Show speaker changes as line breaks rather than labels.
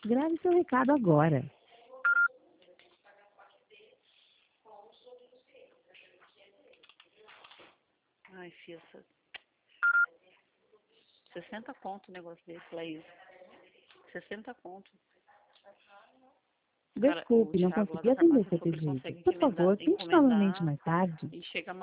Grave seu recado agora.
Ai, filha, 60 conto o negócio desse, Laís. 60 conto. Cara, o
Desculpe, não
Thiago lá
consegui
da
atender
farmácia
seu
falou que ele
pedido.
consegue
Por favor, tente novamente
encomendar
mais tarde.
e chega